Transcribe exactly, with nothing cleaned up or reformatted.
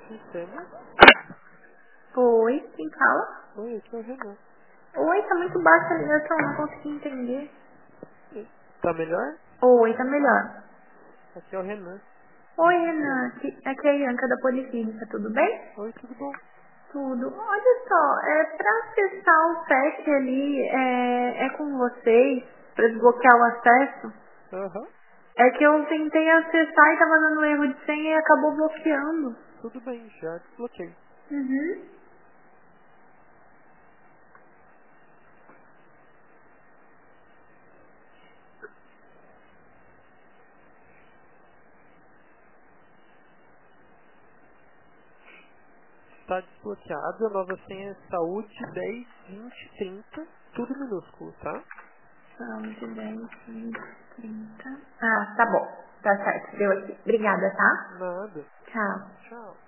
Entendo. Oi, quem fala? Oi, aqui é o Renan. Oi, tá muito baixa a ligação, não consegui entender. Tá melhor? Oi, tá melhor. Aqui é o Renan. Oi, Renan, aqui aqui é a Ianca da Policlínica, tudo bem? Oi, tudo bom? Tudo. Olha só, é pra acessar o site ali, é, é com vocês, pra desbloquear o acesso. Aham. É que eu tentei acessar e tava dando erro de senha e acabou bloqueando. Tudo bem, já desbloqueei. Uhum. Tá desbloqueado, a nova senha é saúde dez, vinte, trinta, tudo minúsculo, tá? Saúde dez, vinte, trinta. Ah, tá bom. Tá certo, deu aqui. Obrigada, tá? Nada. Tchau. Tchau.